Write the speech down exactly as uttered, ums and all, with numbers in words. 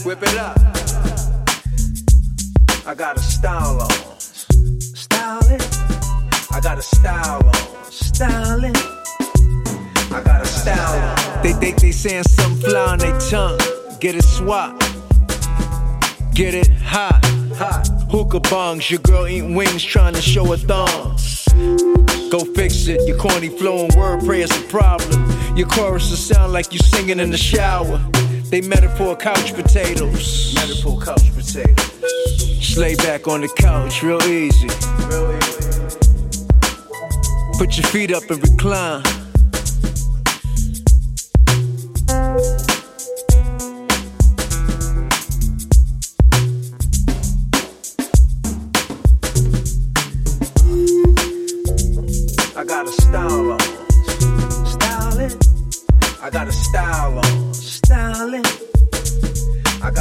Whip it up. I got a style on. Styling. I got a style on. Styling. I got a style on. They think they saying something fly on their tongue. Get it swap. Get it hot. Hot. Hookah bongs. Your girl eating wings trying to show her thumb. Go fix it. Your corny flow and wordplay is a problem. Your choruses sound like you singing in the shower. They metaphor couch potatoes. Metaphor couch potatoes. Lay back on the couch, real easy. Real easy. Put your feet up and recline.